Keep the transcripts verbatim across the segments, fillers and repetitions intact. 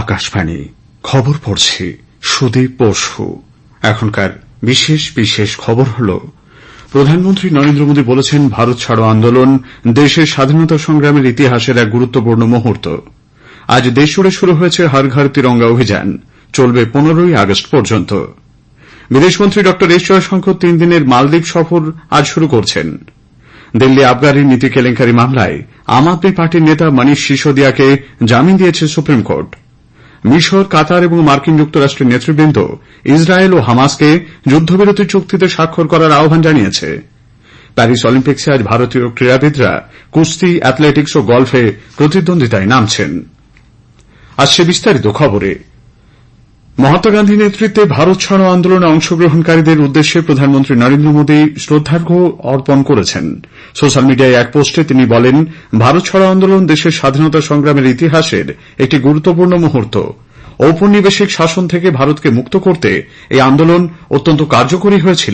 আকাশবাণী খবর পড়ছি সুদীপ বসু। এখনকার বিশেষ বিশেষ খবর হল, প্রধানমন্ত্রী নরেন্দ্র মোদী বলেছেন, ভারত ছাড়ো আন্দোলন দেশের স্বাধীনতা সংগ্রামের ইতিহাসের এক গুরুত্বপূর্ণ মুহূর্ত। আজ দেশজুড়ে শুরু হয়েছে হর ঘর তিরঙ্গা অভিযান, চলবে পনেরোই আগস্ট পর্যন্ত। বিদেশমন্ত্রী ড এস জয়শঙ্কর তিন দিনের মালদ্বীপ সফর আজ শুরু করছেন। দিল্লি আবগারি নীতি কেলেঙ্কারি মামলায় আম আদমি পার্টির নেতা মনীষ সিসোদিয়াকে জামিন দিয়েছে সুপ্রিম কোর্ট। মিশর, কাতার এবং মার্কিন যুক্তরাষ্ট্রের নেতৃবৃন্দ ইসরায়েল ও হামাসকে যুদ্ধবিরতি চুক্তিতে স্বাক্ষর করার আহ্বান জানিয়েছে। প্যারিস অলিম্পিক্সে আজ ভারতীয় ক্রীড়াবিদরা কুস্তি, অ্যাথলেটিক্স ও গলফে প্রতিদ্বন্দ্বিতায় নামছেন। আসছে বিস্তারিত খবরে। মহাত্মা গান্ধী নেতৃত্বে ভারত ছাড়ো আন্দোলনে অংশগ্রহণকারীদের উদ্দেশ্যে প্রধানমন্ত্রী নরেন্দ্র মোদী শ্রদ্ধার্ঘ্য অর্পণ করেছেন। সোশ্যাল মিডিয়ায় এক পোস্টে তিনি বলেন, ভারত ছাড়ো আন্দোলন দেশের স্বাধীনতা সংগ্রামের ইতিহাসের একটি গুরুত্বপূর্ণ মুহূর্ত। ঔপনিবেশিক শাসন থেকে ভারতকে মুক্ত করতে এই আন্দোলন অত্যন্ত কার্যকরী হয়েছিল।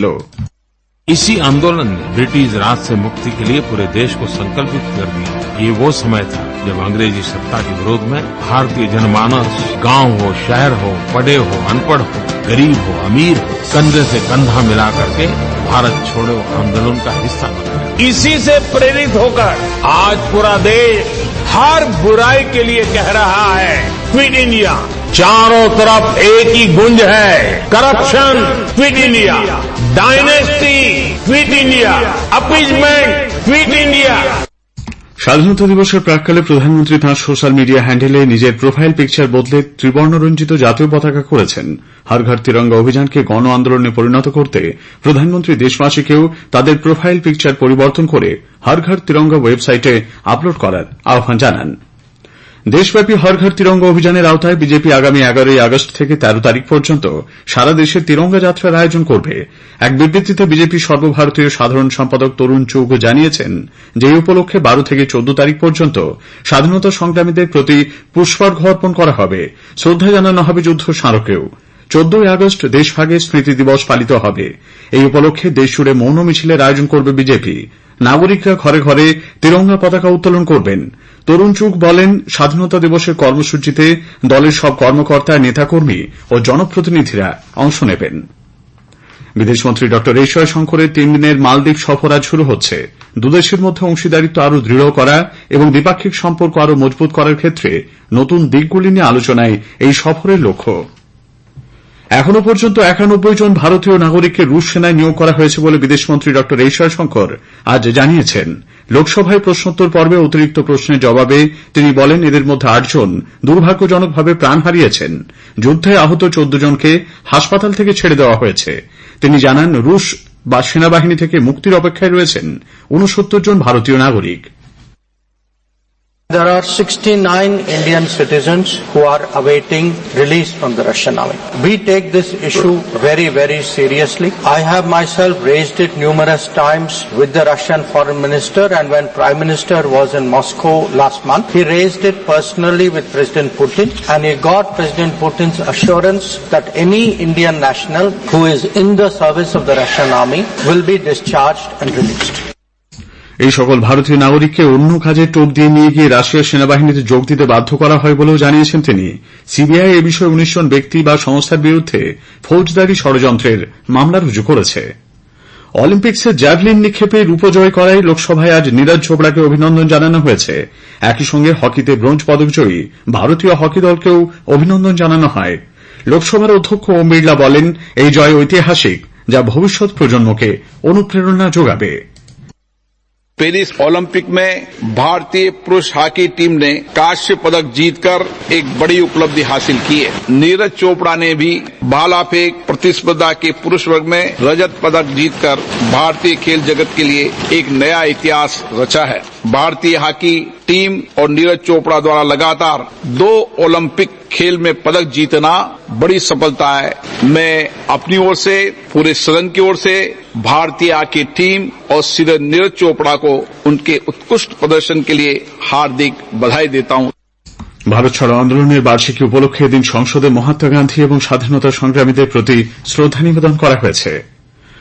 इसी आंदोलन ने ब्रिटिश राज से मुक्ति के लिए पूरे देश को संकल्पित कर दिया। ये वो समय था जब अंग्रेजी सत्ता के विरोध में भारतीय जनमानस, गांव हो, शहर हो, पढ़े हो, अनपढ़ हो, गरीब हो, अमीर हो, कंधे से कंधा मिला करके भारत छोड़ो आंदोलन का हिस्सा बना। इसी से प्रेरित होकर आज पूरा देश हर बुराई के लिए कह रहा है, क्विट इंडिया। चारों तरफ एक ही गुंज है, corruption quit India, dynasty quit India, appeasement quit India. স্বাধীনতা দিবসের প্রাক্কালে প্রধানমন্ত্রী তাঁর সোশ্যাল মিডিয়া হ্যান্ডেলে নিজের প্রোফাইল পিকচার বদলে ত্রিবর্ণরঞ্জিত জাতীয় পতাকা করেছেন। হর ঘর তিরঙ্গা অভিযানকে গণ আন্দোলনে পরিণত করতে প্রধানমন্ত্রী দেশবাসীকেও তাদের প্রোফাইল পিকচার পরিবর্তন করে হর ঘর তিরঙ্গা ওয়েবসাইটে আপলোড করার আহ্বান জানান। দেশব্যাপী হর ঘর তিরঙ্গা অভিযানের আওতায় বিজেপি আগামী এগারোই আগস্ট থেকে তেরো তারিখ পর্যন্ত সারা দেশে তিরঙ্গা যাত্রার আয়োজন করবে। এক বিবৃতিতে বিজেপি সর্বভারতীয় সাধারণ সম্পাদক তরুণ চুগ জানিয়েছেন যে এই উপলক্ষে বারো থেকে চোদ্দ তারিখ পর্যন্ত স্বাধীনতা সংগ্রামীদের প্রতি পুষ্পার্ঘ্য অর্পণ করা হবে। শ্রদ্ধা জানানো হবে যুদ্ধ স্মারকেও। চোদ্দই আগস্ট দেশভাগের স্মৃতি দিবস পালিত হবে। এই উপলক্ষে দেশজুড়ে মৌন মিছিলের আয়োজন করবে বিজেপি। নাগরিকরা ঘরে ঘরে তিরঙ্গা পতাকা উত্তোলন করবেন। তরুণ চুগ বলেন, স্বাধীনতা দিবসের কর্মসূচিতে দলের সব কর্মকর্তা, নেতাকর্মী ও জনপ্রতিনিধিরা অংশ নেবেন। বিদেশমন্ত্রী ড এস জয়শঙ্করের তিন দিনের মালদ্বীপ সফর আজ শুরু হচ্ছে। দুদেশের মধ্যে অংশীদারিত্ব আরও দৃঢ় করা এবং দ্বিপাক্ষিক সম্পর্ক আরও মজবুত করার ক্ষেত্রে নতুন দিকগুলি নিয়ে আলোচনায় এই সফরের লক্ষ্য। এখনো পর্যন্ত একানব্বই জন ভারতীয় নাগরিককে রুশ সেনায় নিয়োগ করা হয়েছে বলে বিদেশমন্ত্রী ড এস জয়শঙ্কর আজ জানিয়েছেন। লোকসভায় প্রশ্নোত্তর পর্বে অতিরিক্ত প্রশ্নের জবাবে তিনি বলেন, এদের মধ্যে আটজন দুর্ভাগ্যজনকভাবে প্রাণ হারিয়েছেন। যুদ্ধে আহত চোদ্দ জনকে হাসপাতাল থেকে ছেড়ে দেওয়া হয়েছে। তিনি জানান, রুশ বা সেনাবাহিনী থেকে মুক্তির অপেক্ষায় রয়েছেন ঊনসত্তর জন ভারতীয় নাগরিক। There are sixty-nine Indian citizens who are awaiting release from the Russian army. We take this issue very, very seriously. I have myself raised it numerous times with the Russian foreign minister, and when Prime Minister was in Moscow last month, he raised it personally with President Putin, and he got President Putin's assurance that any Indian national who is in the service of the Russian army will be discharged and released. এই সকল ভারতীয় নাগরিককে অন্য কাজে টোপ দিয়ে নিয়ে গিয়ে রাশিয়ার সেনাবাহিনীতে যোগ দিতে বাধ্য করা হয় বলেও জানিয়েছেন তিনি। সিবিআই এ বিষয়ে উনিশ জন ব্যক্তি বা সংস্থার বিরুদ্ধে ফৌজদারি ষড়যন্ত্রের মামলা রুজু করেছে। অলিম্পিক্সে জ্যাভলিন নিক্ষেপে রূপো জয় করায় লোকসভায় আজ নীরজ চোপড়াকে অভিনন্দন জানানো হয়েছে। একই সঙ্গে হকিতে ব্রোঞ্জ পদকজয়ী ভারতীয় হকি দলকেও অভিনন্দন জানানো হয়। লোকসভার অধ্যক্ষ ওম বিড়লা বলেন, এই জয় ঐতিহাসিক, যা ভবিষ্যৎ প্রজন্মকে অনুপ্রেরণা যোগাবে। पेरिस ओलंपिक में भारतीय पुरुष हॉकी टीम ने कांस्य पदक जीतकर एक बड़ी उपलब्धि हासिल की है। नीरज चोपड़ा ने भी भाला फेंक प्रतिस्पर्धा के पुरुष वर्ग में रजत पदक जीतकर भारतीय खेल जगत के लिए एक नया इतिहास रचा है। भारतीय हॉकी टीम और नीरज चोपड़ा द्वारा लगातार दो ओलंपिक खेल में पदक जीतना बड़ी सफलता है। मैं अपनी ओर से, पूरे सदन की ओर से भारतीय हॉकी टीम और सीधे नीरज चोपड़ा को उनके उत्कृष्ट प्रदर्शन के लिए हार्दिक बधाई देता हूं। ভারত ছাড়ো আন্দোলনের বার্ষিকী উপলক্ষে এদিন সংসদে মহাত্মা গান্ধী এবং স্বাধীনতা সংগ্রামীদের প্রতি শ্রদ্ধা নিবেদন করা হয়েছে।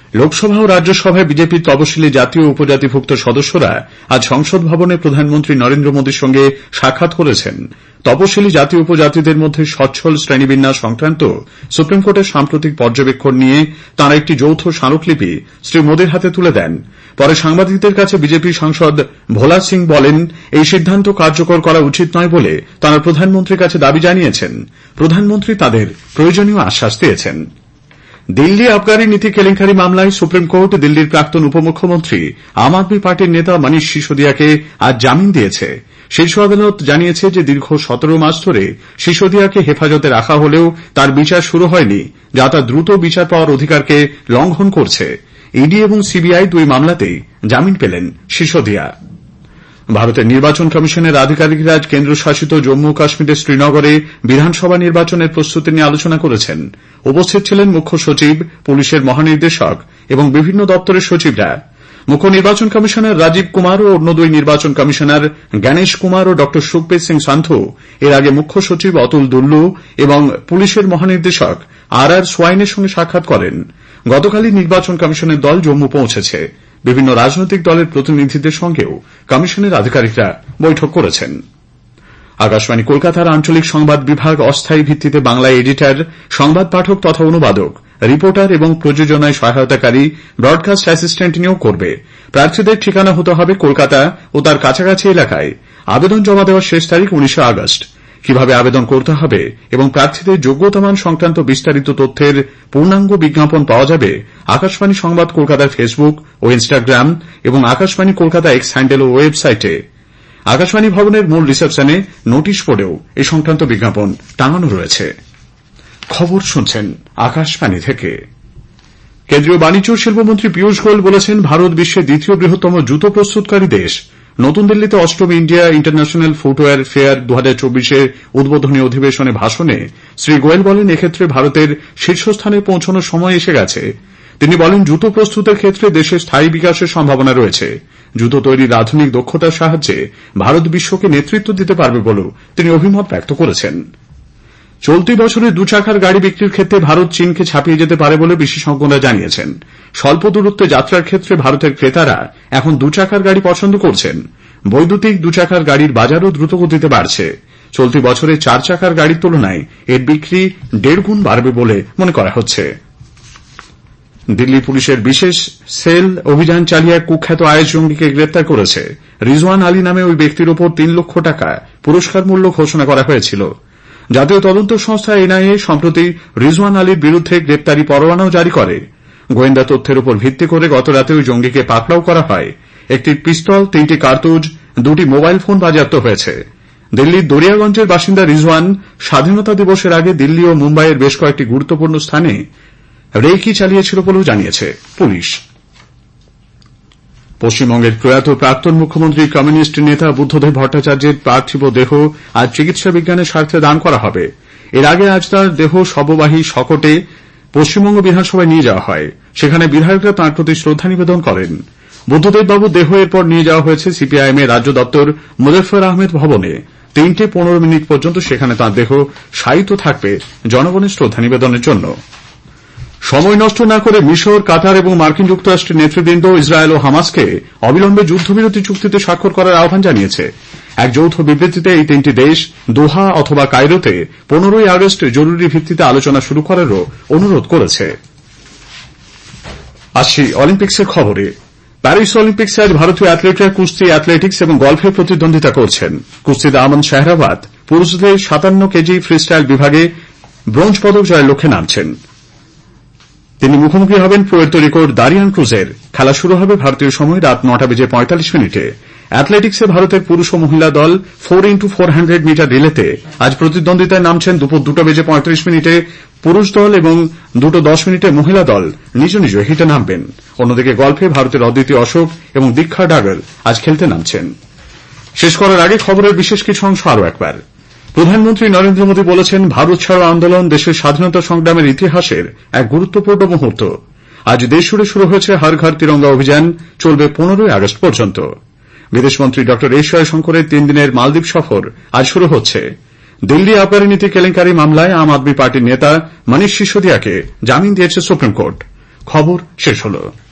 লোকসভা ও রাজ্যসভায় বিজেপির তপশিলি জাতীয় ও উপজাতিভুক্ত সদস্যরা আজ সংসদ ভবনে প্রধানমন্ত্রী নরেন্দ্র মোদীর সঙ্গে সাক্ষাৎ করেছেন। তপশিলি জাতি উপজাতিদের মধ্যে সচ্ছল শ্রেণীবিন্যাস সংক্রান্ত সুপ্রিম কোর্টের সাম্প্রতিক পর্যবেক্ষণ নিয়ে তাঁরা একটি যৌথ স্মারকলিপি শ্রী মোদীর হাতে তুলে দেন। পরে সাংবাদিকদের কাছে বিজেপি সাংসদ ভোলা সিং বলেন, এই সিদ্ধান্ত কার্যকর করা উচিত নয় বলে তাঁরা প্রধানমন্ত্রীর কাছে দাবি জানিয়েছেন। প্রধানমন্ত্রী তাদের প্রয়োজনীয় আশ্বাস দিয়েছেন। দিল্লি আবগারি নীতি কেলেঙ্কারি মামলায় সুপ্রিম কোর্ট দিল্লির প্রাক্তন উপমুখ্যমন্ত্রী আম আদমি পার্টির নেতা মনীষ সিসোদিয়াকে আজ জামিন দিয়েছে। শীর্ষ আদালত জানিয়েছে যে দীর্ঘ সতেরো মাস ধরে সিসোদিয়াকে হেফাজতে রাখা হলেও তার বিচার শুরু হয়নি, যা তার দ্রুত বিচার পাওয়ার অধিকারকে লঙ্ঘন করছে। ইডি এবং সিবিআই দুই মামলাতেই জামিন পেলেন সিসোদিয়া। ভারতের নির্বাচন কমিশনের আধিকারিকরা আজ কেন্দ্রশাসিত জম্মু ও কাশ্মীরের শ্রীনগরে বিধানসভা নির্বাচনের প্রস্তুতি নিয়ে আলোচনা করেছেন। উপস্থিত ছিলেন মুখ্য সচিব, পুলিশের মহানির্দেশক এবং বিভিন্ন দপ্তরের সচিবরা। মুখ্য নির্বাচন কমিশনার রাজীব কুমার ও অন্য দুই নির্বাচন কমিশনার গণেশ কুমার ও ড সুখবীর সিং সান্ধু এর আগে মুখ্য সচিব অতুল দুল্লু এবং পুলিশের মহানির্দেশক আর আর সোয়াইনের সঙ্গে সাক্ষাৎ করেন। গতকালই নির্বাচন কমিশনের দল জম্মু পৌঁছেছে। বিভিন্ন রাজনৈতিক দলের প্রতিনিধিদের সঙ্গেও কমিশনের আধিকারিকরা বৈঠক করেছেন। আকাশবাণী কলকাতার আঞ্চলিক সংবাদ বিভাগ অস্থায়ী ভিত্তিতে বাংলা এডিটর, সংবাদ পাঠক তথা অনুবাদক, রিপোর্টার এবং প্রযোজনায় সহায়তাকারী ব্রডকাস্ট অ্যাসিস্ট্যান্ট নিয়োগ করবে। প্রার্থীদের ঠিকানা হতে হবে কলকাতা ও তার কাছাকাছি এলাকায়। আবেদন জমা দেওয়ার শেষ তারিখ উনিশে আগস্ট। কিভাবে আবেদন করতে হবে এবং প্রার্থীদের যোগ্যতামান সংক্রান্ত বিস্তারিত তথ্যের পূর্ণাঙ্গ বিজ্ঞাপন পাওয়া যাবে আকাশবাণী সংবাদ কলকাতার ফেসবুক ও ইনস্টাগ্রাম এবং আকাশবাণী কলকাতা এক্স হ্যান্ডেল ও ওয়েবসাইটে। আকাশবাণী ভবনের মূল রিসেপশনে নোটিশ বোর্ডেও এ সংক্রান্ত বিজ্ঞাপন টাঙানো রয়েছে। খবর শুনছেন আকাশবাণী থেকে। কেন্দ্রীয় বাণিজ্য ও শিল্পমন্ত্রী পীযূষ গোয়েল বলেছেন, ভারত বিশ্বের দ্বিতীয় বৃহত্তম জুতো প্রস্তুতকারী দেশ। নতুন দিল্লিতে অষ্টম ইন্ডিয়া ইন্টারন্যাশনাল ফুটওয়্যার ফেয়ার দু হাজার চব্বিশের উদ্বোধনী অধিবেশনে ভাষণে শ্রী গোয়েল বলেন, এক্ষেত্রে ভারতের শীর্ষস্থানে পৌঁছানোর সময় এসে গেছে। তিনি বলেন, জুতো প্রস্তুতের ক্ষেত্রে দেশের স্থায়ী বিকাশের সম্ভাবনা রয়েছে। জুতো তৈরির আধুনিক দক্ষতার সাহায্যে ভারত বিশ্বকে নেতৃত্ব দিতে পারবে বলেও তিনি অভিমত ব্যক্ত করেছেন। চলতি বছরে দু চাকার গাড়ি বিক্রির ক্ষেত্রে ভারত চীনকে ছাপিয়ে যেতে পারে বলে বিশেষজ্ঞরা জানিয়েছেন। স্বল্প দূরত্বে যাত্রার ক্ষেত্রে ভারতের ক্রেতারা এখন দু চাকার গাড়ি পছন্দ করছেন। বৈদ্যুতিক দু চাকার গাড়ির বাজারও দ্রুতগতিতে বাড়ছে। চলতি বছরে চার চাকার গাড়ির তুলনায় এর বিক্রি দেড় গুণ বাড়বে বলে মনে করা হচ্ছে। দিল্লি পুলিশের বিশেষ সেল অভিযান চালিয়ে এক কুখ্যাত আইএস জঙ্গিকে গ্রেপ্তার করেছে। রিজওয়ান আলী নামে ওই ব্যক্তির ওপর তিন লক্ষ টাকা পুরস্কার মূল্য ঘোষণা করা হয়েছিল। জাতীয় তদন্ত সংস্থা এনআইএ সম্প্রতি রিজওয়ান আলীর বিরুদ্ধে গ্রেপ্তারি পরোয়ানাও জারি করে। গোয়েন্দা তথ্যের উপর ভিত্তি করে গতরাতে ওই জঙ্গিকে পাকড়াও করা হয়। একটি পিস্তল, তিনটি কার্তুজ, দুটি মোবাইল ফোন বাজেয়াপ্ত হয়েছে। দিল্লির দরিয়াগঞ্জের বাসিন্দা রিজওয়ান স্বাধীনতা দিবসের আগে দিল্লি ও মুম্বাইয়ের বেশ কয়েকটি গুরুত্বপূর্ণ স্থানে রেকি চালিয়েছিল বলেও জানিয়েছে পুলিশ। পশ্চিমবঙ্গের প্রয়াত প্রাক্তন মুখ্যমন্ত্রী কমিউনিস্ট নেতা বুদ্ধদেব ভট্টাচার্যের পার্থিব দেহ আজ চিকিৎসা বিজ্ঞানের স্বার্থে দান করা হবে। এর আগে আজ তাঁর দেহ শববাহী শকটে পশ্চিমবঙ্গ বিধানসভায় নিয়ে যাওয়া হয়। সেখানে বিধায়করা তাঁর প্রতি শ্রদ্ধা নিবেদন করেন। বুদ্ধদেববাবুর দেহ এরপর নিয়ে যাওয়া হয়েছে সিপিআইএম এর রাজ্য দপ্তর মুজফফর আহমেদ ভবনে। তিনটে পনেরো মিনিট পর্যন্ত সেখানে তাঁর দেহ শায়িত থাকবে জনগণের শ্রদ্ধা নিবেদনের জন্য। সময় নষ্ট না করে মিশর, কাতার এবং মার্কিন যুক্তরাষ্ট্রের নেতৃবৃন্দ ইসরায়েল ও হামাসকে অবিলম্বে যুদ্ধবিরতি চুক্তিতে স্বাক্ষর করার আহ্বান জানিয়েছে। এক যৌথ বিবৃতিতে এই তিনটি দেশ দোহা অথবা কায়রোতে পনেরোই আগস্ট জরুরি ভিত্তিতে আলোচনা শুরু করারও অনুরোধ করেছে। আসছি অলিম্পিক্সের খবরে। প্যারিস অলিম্পিক্সে আজ ভারতীয় অ্যাথলেটরা কুস্তি, অ্যাথলেটিক্স এবং গলফে প্রতিদ্বন্দ্বিতা করছেন। কুস্তিতে আমন শাহরাবাত পুরুষদের সাতান্ন কেজি ফ্রিস্টাইল বিভাগে ব্রোঞ্জ পদক জয়ের লক্ষ্যে নামছেন। তিনি মুখোমুখি হবেন পুয়ের্তো রিকোর দারিয়ান ক্রুজের। খেলা শুরু হবে ভারতীয় সময় রাত নটা বেজে পঁয়তাল্লিশ মিনিটে। অ্যাথলেটিক্সে ভারতের পুরুষ ও মহিলা দল four into four hundred metre রিলেতে আজ প্রতিদ্বন্দ্বিতায় নামছেন দুপুর দুটো বেজে পঁয়ত্রিশ মিনিটে পুরুষ দল এবং দুটো দশ মিনিটে মহিলা দল নিজ নিজ হিটে নামবেন। অন্যদিকে গলফে ভারতের অদ্বিতীয় অশোক এবং দীক্ষা ডাগল আজ খেলতে নামছেন। শেষ করার আগে খবরের বিশেষ কিছু অংশ আরও একবার। প্রধানমন্ত্রী নরেন্দ্র মোদী বলেছেন, ভারত ছাড়ো আন্দোলন দেশের স্বাধীনতা সংগ্রামের ইতিহাসের এক গুরুত্বপূর্ণ মুহূর্ত। আজ দেশজুড়ে শুরু হয়েছে হর ঘর তিরঙ্গা অভিযান, চলবে পনেরোই আগস্ট পর্যন্ত। বিদেশমন্ত্রী ড এস জয়শঙ্করের তিন দিনের মালদ্বীপ সফর আজ শুরু হচ্ছে। দিল্লি আবগারি নীতি কেলেঙ্কারি মামলায় আম আদমি পার্টির নেতা মনীষ সিসোদিয়াকে জামিন দিয়েছে সুপ্রিম কোর্ট। খবর শেষ হলো।